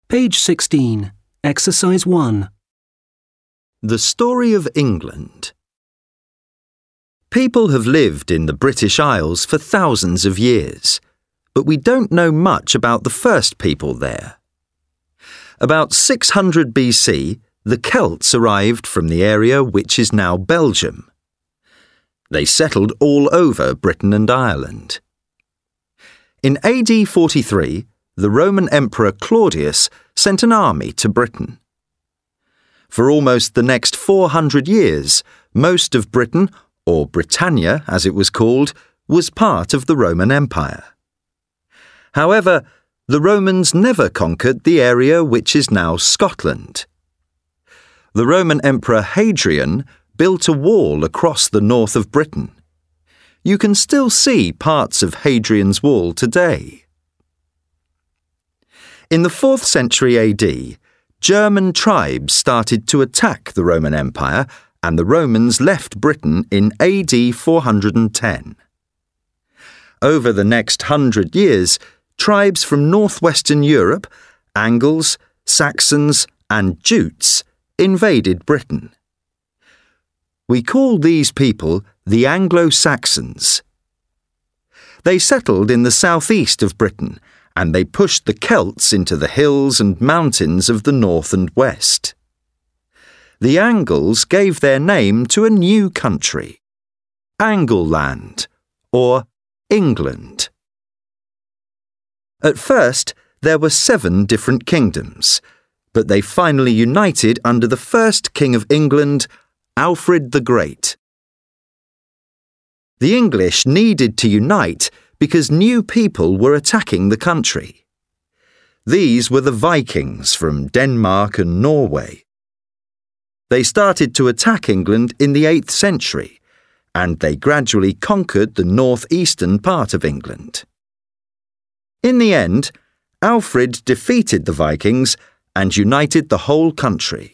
Page 16, Exercise 1. The Story of England. People have lived in the British Isles for thousands of years, but we don't know much about the first people there. About 600 BC, the Celts arrived from the area which is now Belgium. They settled all over Britain and Ireland. In AD 43, the Roman Emperor Claudius sent an army to Britain. For almost the next 400 years, most of Britain, or Britannia as it was called, was part of the Roman Empire. However, the Romans never conquered the area which is now Scotland. The Roman Emperor Hadrian built a wall across the north of Britain. You can still see parts of Hadrian's Wall today. In the 4th century AD, German tribes started to attack the Roman Empire, and the Romans left Britain in AD 410. Over the next 100 years, tribes from northwestern Europe, Angles, Saxons, and Jutes invaded Britain. We call these people the Anglo-Saxons. They settled in the southeast of Britain, and they pushed the Celts into the hills and mountains of the north and west. The Angles gave their name to a new country, Angleland, or England. At first, there were 7 different kingdoms, but they finally united under the first King of England, Alfred the Great. The English needed to unite because new people were attacking the country. These were the Vikings from Denmark and Norway. They started to attack England in the 8th century, and they gradually conquered the northeastern part of England. In the end, Alfred defeated the Vikings and united the whole country.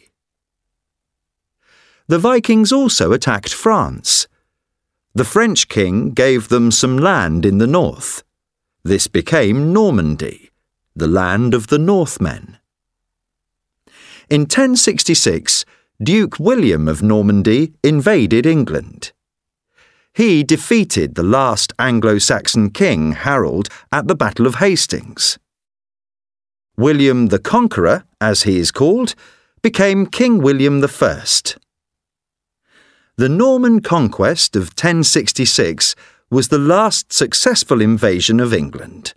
The Vikings also attacked France. The French king gave them some land in the north. This became Normandy, the land of the Northmen. In 1066, Duke William of Normandy invaded England. He defeated the last Anglo-Saxon king, Harold, at the Battle of Hastings. William the Conqueror, as he is called, became King William I. The Norman conquest of 1066 was the last successful invasion of England.